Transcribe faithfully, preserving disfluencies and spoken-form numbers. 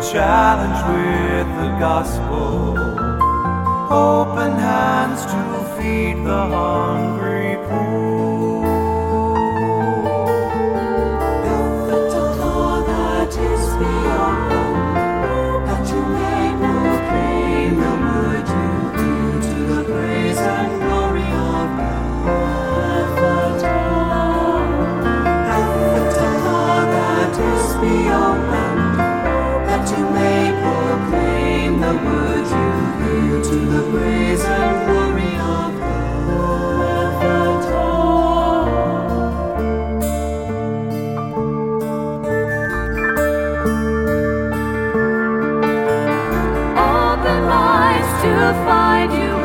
challenge with the gospel, open hands to feed the hungry poor. The door that is beyond, that you may proclaim the word you do to the praise and glory of God. The door that is beyond, that you may proclaim the word you hear to the praise and glory of God. Open minds to find you.